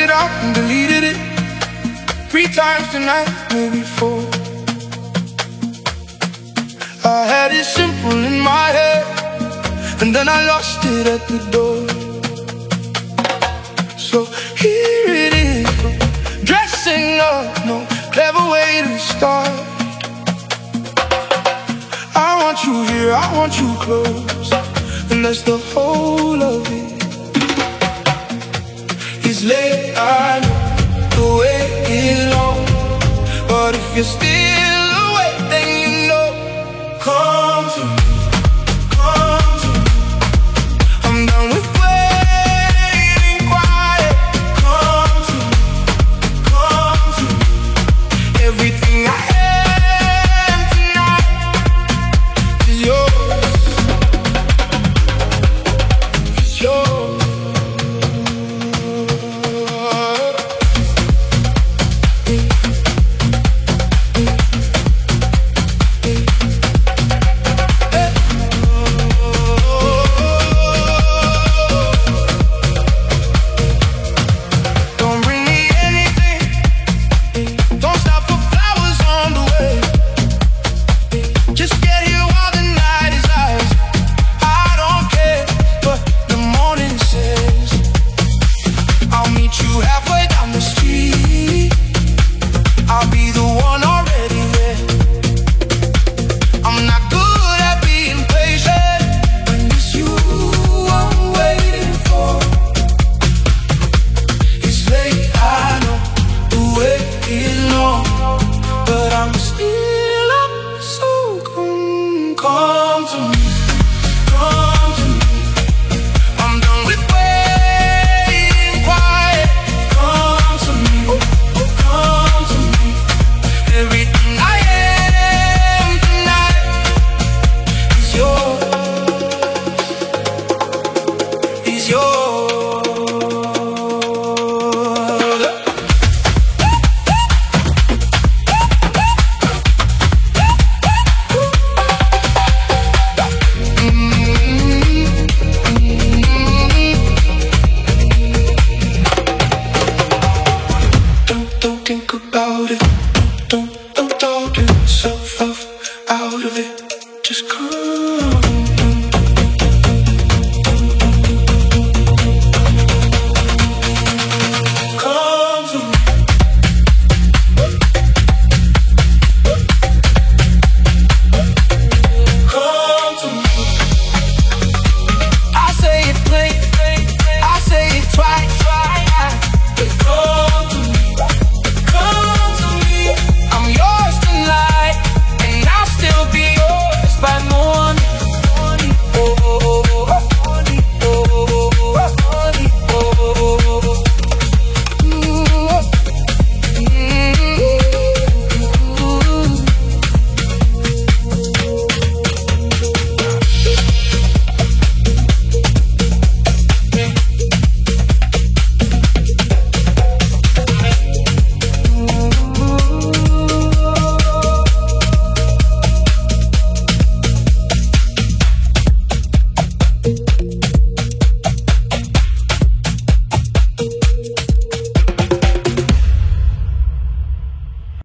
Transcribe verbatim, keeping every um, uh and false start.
it out and deleted it three times tonight, maybe four. I had it simple in my head, and then I lost it at the door. So here it is, dressing up, no clever way to start. I want you here, I want you close, and that's the whole of it. It's late, I know, the wait is long, but if you're still awake, then you know. Come to me, come to me. I'm done with waiting quiet. Come to me, come to me. Everything I am tonight is yours. It's yours. Come to me, come to me. I'm done with waiting quiet. Come to me, come to me. Everything I am tonight is yours, is yours. Think about it. Don't, don't talk yourself out of it. Just come.